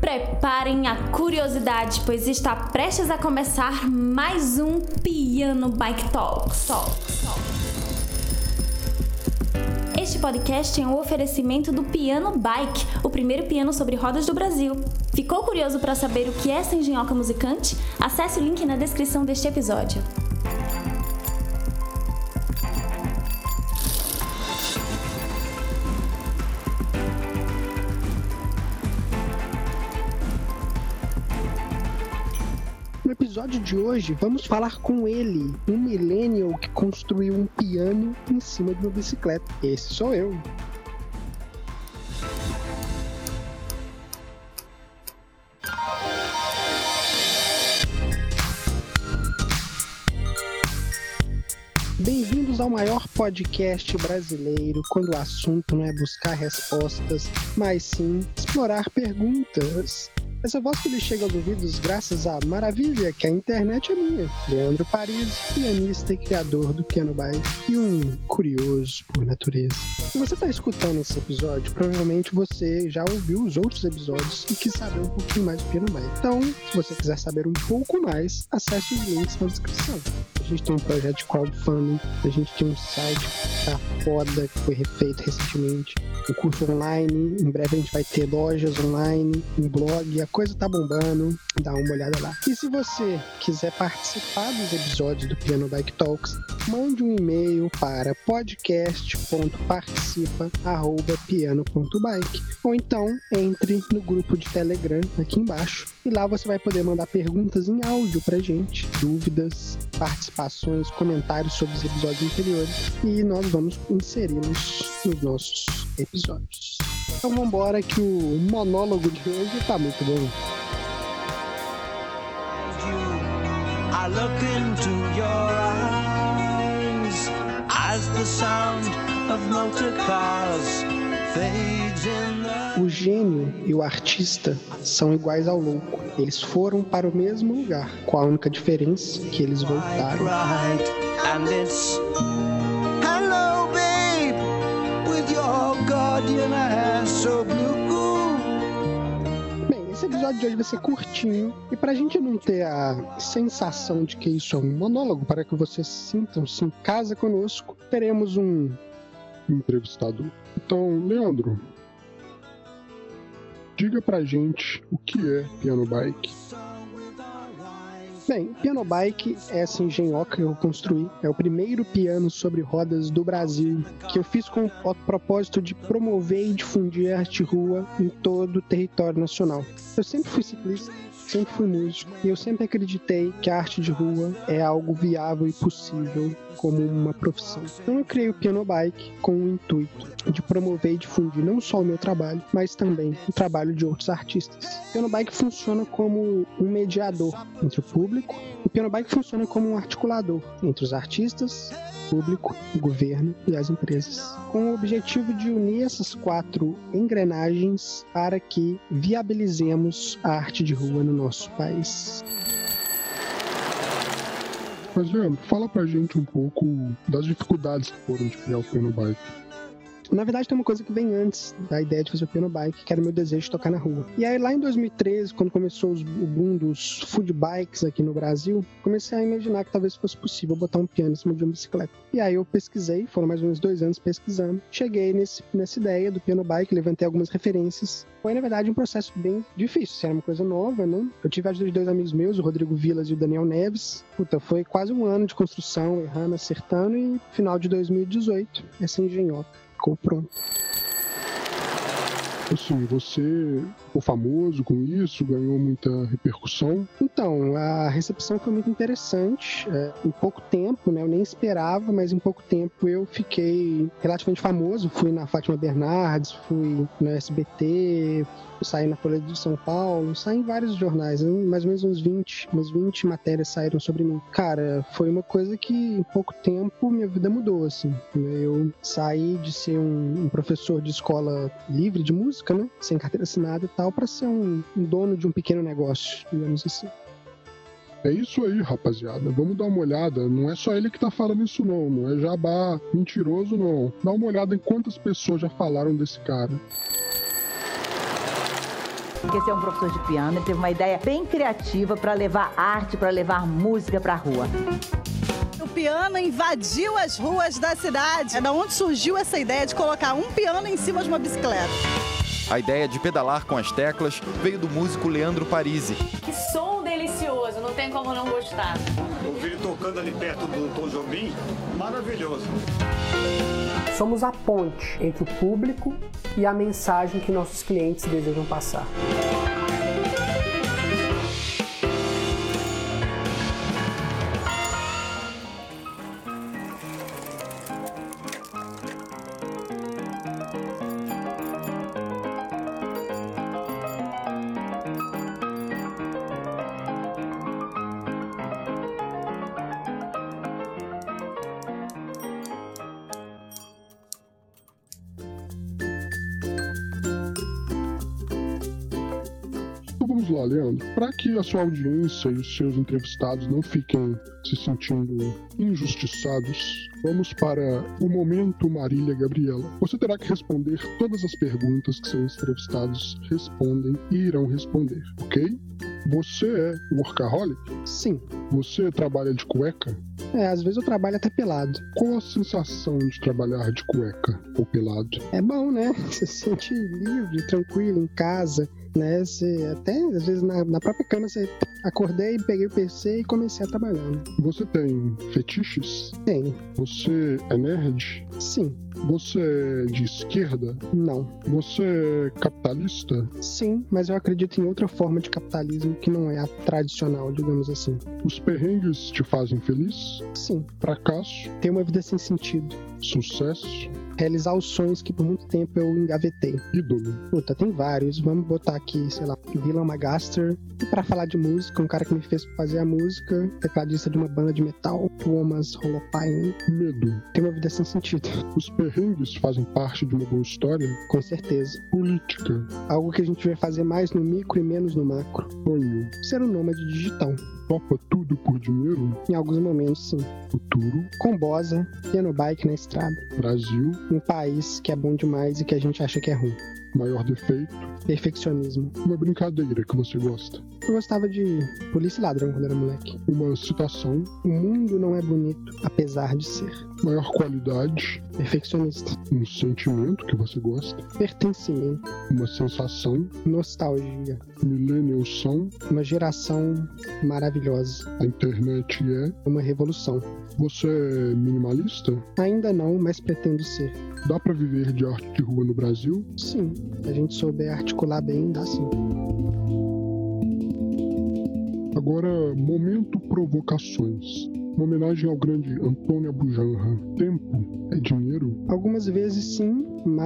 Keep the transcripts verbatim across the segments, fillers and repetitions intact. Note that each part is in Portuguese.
preparem a curiosidade, pois está prestes a começar mais um Piano Bike Talks. Este podcast é um oferecimento do Piano Bike, o primeiro piano sobre rodas do Brasil. Ficou curioso para saber o que é essa engenhoca musicante? Acesse o link na descrição deste episódio. No episódio de hoje, vamos falar com ele, um millennial que construiu um piano em cima de uma bicicleta. Esse sou eu. Bem-vindos ao maior podcast brasileiro, quando o assunto não é buscar respostas, mas sim explorar perguntas. Essa voz que lhe chega aos ouvidos graças à maravilha que a internet é minha. Leandro Paris, pianista e criador do Piano Bike e um curioso por natureza. Se você está escutando esse episódio, provavelmente você já ouviu os outros episódios e quis saber um pouquinho mais do Piano Bike. Então, se você quiser saber um pouco mais, acesse os links na descrição. A gente tem um projeto de crowdfunding, a gente tem um site que tá foda, que foi refeito recentemente, um curso online, em breve a gente vai ter lojas online, um blog, a coisa tá bombando, dá uma olhada lá. E se você quiser participar dos episódios do Piano Bike Talks, mande um e-mail para podcast ponto participa arroba piano ponto bike ou então entre no grupo de Telegram aqui embaixo e lá você vai poder mandar perguntas em áudio pra gente, dúvidas, participações, comentários sobre os episódios anteriores e nós vamos inseri-los nos nossos episódios. Então vamos embora que o monólogo de hoje tá muito bom. I look into your eyes as the sound of motor cars fades in the... O gênio e o artista são iguais ao louco. Eles foram para o mesmo lugar, com a única diferença que eles voltaram. Right, and it's hello babe with your guardian hair so blue. Bem, esse episódio de hoje vai ser curtinho e pra gente não ter a sensação de que isso é um monólogo, para que vocês sintam-se em casa conosco, teremos um entrevistador. Então, Leandro, diga pra gente o que é Piano Bike. Bem, Piano Bike é essa engenhoca que eu construí. É o primeiro piano sobre rodas do Brasil, que eu fiz com o propósito de promover e difundir a arte rua em todo o território nacional. Eu sempre fui ciclista, sempre fui músico, e eu sempre acreditei que a arte de rua é algo viável e possível como uma profissão. Então eu criei o Piano Bike com o intuito de promover e difundir não só o meu trabalho, mas também o trabalho de outros artistas. O Piano Bike funciona como um mediador entre o público. O Piano Bike funciona como um articulador entre os artistas, público, o governo e as empresas, com o objetivo de unir essas quatro engrenagens para que viabilizemos a arte de rua no nosso país. Mas, Leandro, fala pra gente um pouco das dificuldades que foram de criar o Piano Bike. Na verdade, tem uma coisa que vem antes da ideia de fazer o Piano Bike, que era o meu desejo de tocar na rua. E aí, lá em dois mil e treze, quando começou os, o boom dos food bikes aqui no Brasil, comecei a imaginar que talvez fosse possível botar um piano em cima de uma bicicleta. E aí eu pesquisei, foram mais ou menos dois anos pesquisando, cheguei nesse, nessa ideia do Piano Bike, levantei algumas referências. Foi, na verdade, um processo bem difícil, era uma coisa nova, né? Eu tive a ajuda de dois amigos meus, o Rodrigo Vilas e o Daniel Neves. Puta, foi quase um ano de construção, errando, acertando, e final de dois mil e dezoito, essa engenhoca ficou pronto. Assim, você ficou famoso com isso, ganhou muita repercussão? Então, a recepção foi muito interessante. É, em pouco tempo, né, eu nem esperava, mas em pouco tempo eu fiquei relativamente famoso. Fui na Fátima Bernardes, fui no S B T, saí na Folha de São Paulo, saí em vários jornais, mais ou menos uns vinte, umas vinte matérias saíram sobre mim. Cara, foi uma coisa que em pouco tempo minha vida mudou, assim. Eu saí de ser um, um professor de escola livre de música, né, sem carteira assinada e tal, para ser um, um dono de um pequeno negócio, digamos assim. É isso aí, rapaziada. Vamos dar uma olhada. Não é só ele que tá falando isso, não. Não é jabá mentiroso, não. Dá uma olhada em quantas pessoas já falaram desse cara. Esse é um professor de piano, ele teve uma ideia bem criativa para levar arte, para levar música para a rua. O piano invadiu as ruas da cidade. É da onde surgiu essa ideia de colocar um piano em cima de uma bicicleta. A ideia de pedalar com as teclas veio do músico Leandro Parisi. Que som delicioso, não tem como não gostar. Ouvir tocando ali perto do Tom Jobim, maravilhoso. Somos a ponte entre o público e a mensagem que nossos clientes desejam passar. Vamos lá, Leandro. Para que a sua audiência e os seus entrevistados não fiquem se sentindo injustiçados, vamos para o momento Marília Gabriela. Você terá que responder todas as perguntas que seus entrevistados respondem e irão responder, ok? Você é workaholic? Sim. Você trabalha de cueca? É, às vezes eu trabalho até pelado. Qual a sensação de trabalhar de cueca ou pelado? É bom, né? Você se sente livre, tranquilo, em casa, né? Você até, às vezes, na, na própria cama, você acordei, peguei o P C e comecei a trabalhar. Né? Você tem fetiches? Tenho. Você é nerd? Sim. Você é de esquerda? Não. Você é capitalista? Sim, mas eu acredito em outra forma de capitalismo que não é a tradicional, digamos assim. Os perrengues te fazem feliz? Sim. Fracasso? Ter uma vida sem sentido. Sucesso? Realizar os sonhos que por muito tempo eu engavetei. Ídolo? Puta, tem vários. Vamos botar aqui, sei lá, Dylan Magaster. E pra falar de música, um cara que me fez fazer a música, tecladista de uma banda de metal, Thomas Holopainen. Medo? Ter uma vida sem sentido. Os perrengues fazem parte de uma boa história? Com certeza. Política? Algo que a gente vai fazer mais no micro e menos no macro. Sonho? Ser um nômade digital. Topa tudo por dinheiro? Em alguns momentos, sim. Futuro? Combosa, piano bike na estrada. Brasil? Um país que é bom demais e que a gente acha que é ruim. Maior defeito? Perfeccionismo. Uma brincadeira que você gosta? Eu gostava de polícia e ladrão quando era moleque. Uma citação? O mundo não é bonito, apesar de ser. Maior qualidade? Perfeccionista. Um sentimento que você gosta? Pertencimento. Uma sensação? Nostalgia. Millennials são? Uma geração maravilhosa. A internet é? Uma revolução. Você é minimalista? Ainda não, mas pretendo ser. Dá pra viver de arte de rua no Brasil? Sim, se a gente souber articular bem, dá sim. Agora, momento provocações. Uma homenagem ao grande Antônio Abujanra. Tempo é dinheiro? Algumas vezes sim,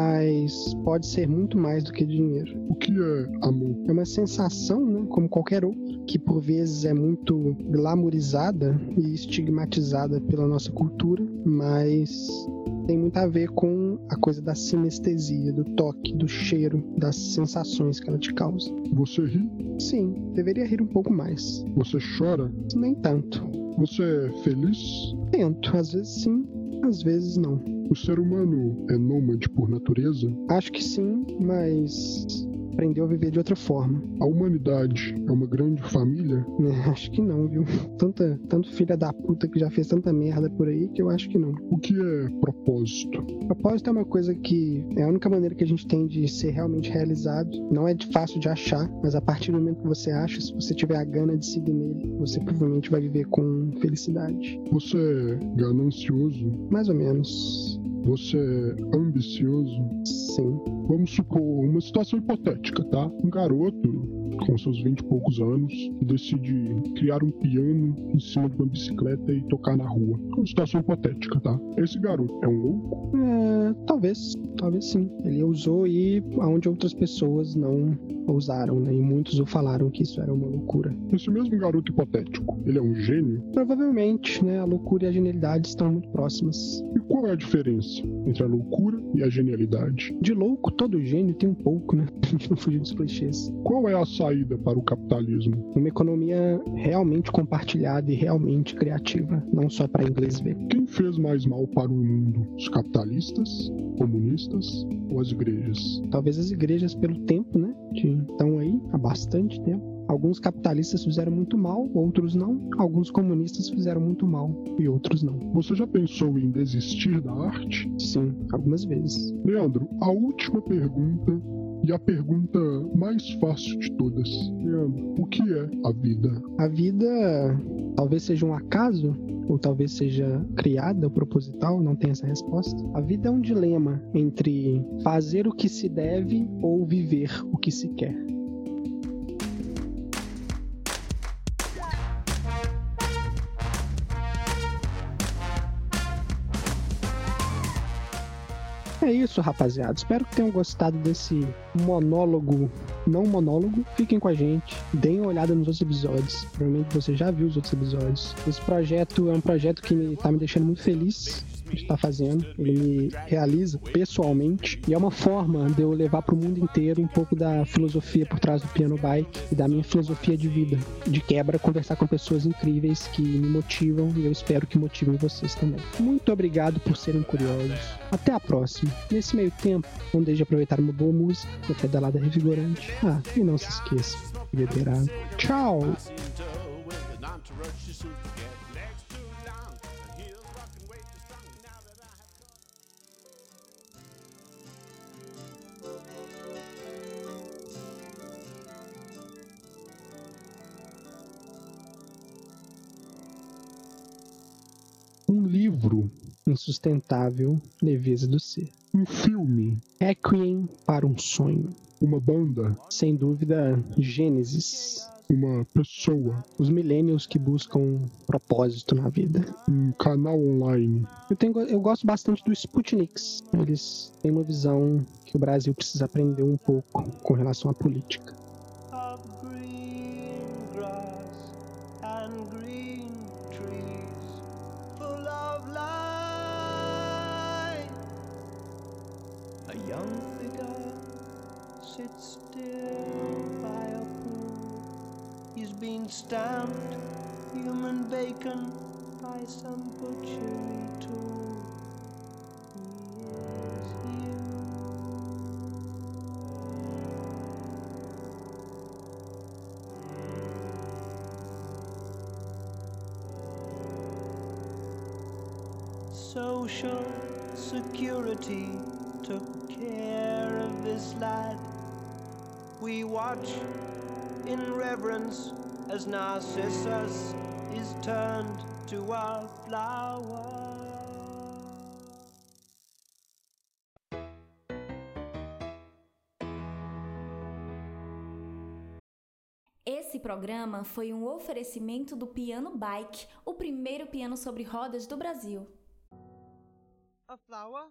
mas pode ser muito mais do que dinheiro. O que é amor? É uma sensação, né, como qualquer outra, que por vezes é muito glamourizada e estigmatizada pela nossa cultura, mas tem muito a ver com a coisa da sinestesia, do toque, do cheiro, das sensações que ela te causa. Você ri? Sim, deveria rir um pouco mais. Você chora? Nem tanto. Você é feliz? Tento, às vezes sim, às vezes não. O ser humano é nômade por natureza? Acho que sim, mas aprendeu a viver de outra forma. A humanidade é uma grande família? É, acho que não, viu? Tanta, tanto filha da puta que já fez tanta merda por aí que eu acho que não. O que é propósito? Propósito é uma coisa que é a única maneira que a gente tem de ser realmente realizado. Não é fácil de achar, mas a partir do momento que você acha, se você tiver a gana de seguir nele, você provavelmente vai viver com felicidade. Você é ganancioso? Mais ou menos. Você é ambicioso? Sim. Vamos supor uma situação hipotética, tá? Um garoto com seus vinte e poucos anos que decide criar um piano em cima de uma bicicleta e tocar na rua. Uma situação hipotética, tá? Esse garoto é um louco? É, talvez, talvez sim. Ele ousou ir aonde outras pessoas não ousaram, né? E muitos o falaram que isso era uma loucura. Esse mesmo garoto hipotético, ele é um gênio? Provavelmente, né? A loucura e a genialidade estão muito próximas. E qual é a diferença entre a loucura e a genialidade? De louco, todo gênio tem um pouco, né? A gente não fugir dos clichês. Qual é a saída para o capitalismo? Uma economia realmente compartilhada e realmente criativa, não só para inglês ver. Quem fez mais mal para o mundo? Os capitalistas, comunistas ou as igrejas? Talvez as igrejas pelo tempo, né? Que estão aí bastante tempo. Alguns capitalistas fizeram muito mal, outros não. Alguns comunistas fizeram muito mal e outros não. Você já pensou em desistir da arte? Sim, algumas vezes. Leandro, a última pergunta e a pergunta mais fácil de todas. Leandro, o que é a vida? A vida talvez seja um acaso, ou talvez seja criada ou proposital, não tem essa resposta. A vida é um dilema entre fazer o que se deve ou viver o que se quer. É isso, rapaziada. Espero que tenham gostado desse monólogo, não monólogo. Fiquem com a gente, deem uma olhada nos outros episódios. Provavelmente você já viu os outros episódios. Esse projeto é um projeto que me, tá me deixando muito feliz de estar fazendo. Ele me realiza pessoalmente e é uma forma de eu levar para o mundo inteiro um pouco da filosofia por trás do Piano Bike e da minha filosofia de vida. De quebra, conversar com pessoas incríveis que me motivam e eu espero que motivem vocês também. Muito obrigado por serem curiosos. Até a próxima. Nesse meio tempo, não deixe de aproveitar uma boa música, uma pedalada revigorante. Ah, e não se esqueça de beber água. Tchau! Um livro. Insustentável leveza do ser. Um filme. Requiem para um sonho. Uma banda. Sem dúvida, Gênesis. Uma pessoa. Os millennials que buscam propósito na vida. Um canal online. Eu, tenho, eu gosto bastante do Sputniks. Eles têm uma visão que o Brasil precisa aprender um pouco com relação à política. Sits still by a pool. He's been stamped human bacon by some butchery tool. He is you. Social Security took care of this lad. We watch in reverence as Narcissus is turned to a flower. Esse programa foi um oferecimento do Piano Bike, o primeiro piano sobre rodas do Brasil. A flower?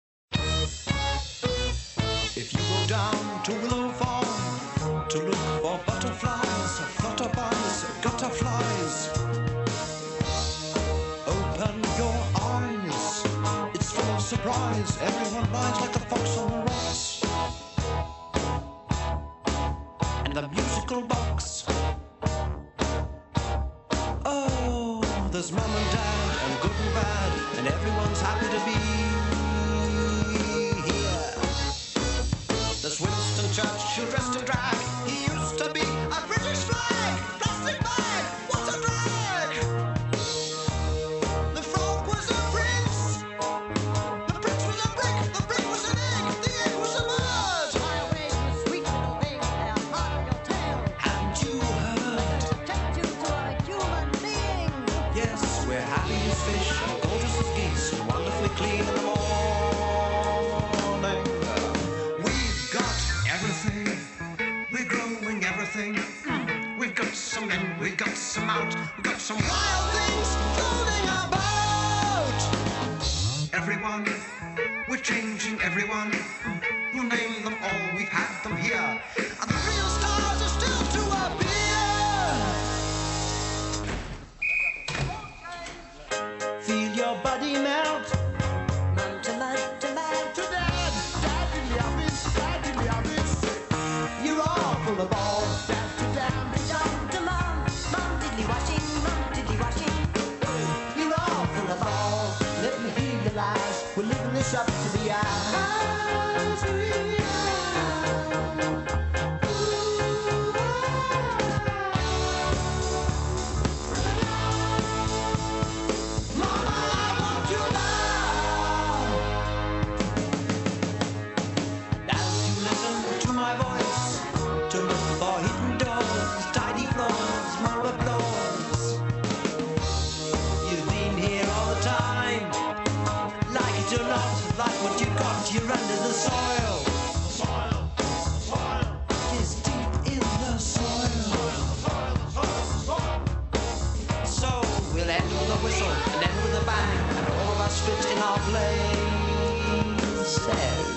If you go down to Willow Farm to look for butterflies, flutterbys, gutterflies, open your eyes, it's full of surprise, everyone lies like a fox on the rocks. And the musical box, oh, there's mum and dad and good and bad, and everyone's happy to be There's Winston Churchill dressed in drag. He used to be a British flag. Plastic bag, what a drag. The frog was a prince. The prince was a brick. The brick was an egg. The egg was a bird. My way was sweet little thing. They're part of your tail. And you heard. Protect you to a human being. Yes, we're happy as fish and gorgeous as geese and wonderfully clean in the morning. We've got some in, we've got some out, we've got some wild things floating about. Everyone, we're changing everyone. You name them all, we've had them here. And the real stars are still to appear. Feel your body melt. Melt to melt to melt to dad. Dad in the office, dad in the office. You're all full of balls. We're living this up to the eye. what you got, you're under the soil. Soil, soil, is deep in the soil. Soil, soil, soil. So we'll end with a whistle and end with a bang, and all of us fit in our places.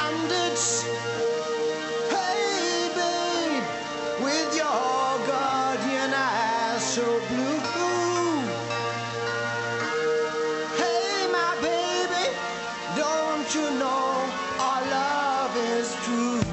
standards. Hey, babe, with your guardian eyes so blue. Hey, my baby, don't you know our love is true?